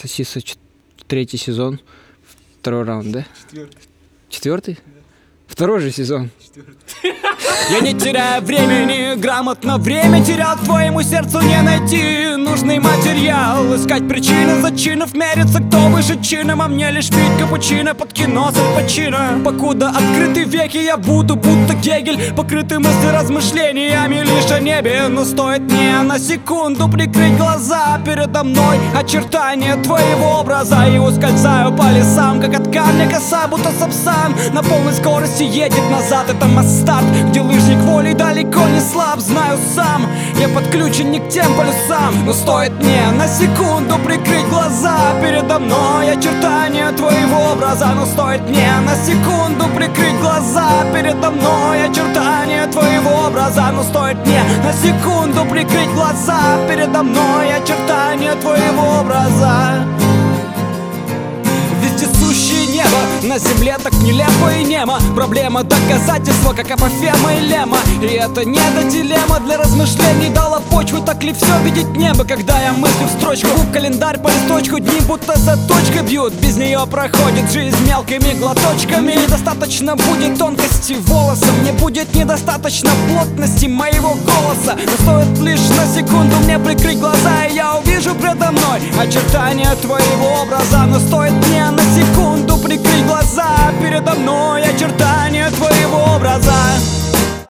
Сосиса, 3-й сезон, 2-й раунд, да? 4-й? 2-й же сезон. Я не теряю времени, грамотно время терял. Твоему сердцу не найти нужный материал. Искать причины зачинов, мериться кто выше чином. А мне лишь пить капучино под кино с Аль Пачино. Покуда открыты веки, я буду будто Гегель, покрытый мысли размышлениями лишь о небе. Но стоит мне на секунду прикрыть глаза, передо мной очертания твоего образа. И ускользаю по лесам, как от камня коса, будто сапсан на полной скорости едет назад. Это Масстарт, где лыжник волей далеко не слаб. Знаю сам, я подключен не к тем полюсам. Но стоит мне на секунду прикрыть глаза, передо мной очертания твоего образа. Но стоит мне на секунду прикрыть глаза, передо мной очертания твоего образа. Но стоит мне на секунду прикрыть глаза, передо мной очертания твоего образа. Вездесущее небо, на земле так нелепо и немо. Проблема доказательства, как апофема и лема. И это не до дилемма для размышлений. Дала почву, так ли все видеть небо, когда я мыслю в строчку. В календарь по листочку, дни будто заточка бьют. Без нее проходит жизнь мелкими глоточками. Недостаточно будет тонкости волоса, мне будет недостаточно плотности моего голоса. Но стоит лишь на секунду мне прикрыть глаза, и я увижу предо мной очертания твоего образа. Но стоит мне на секунду прикрыть глаза, передо мной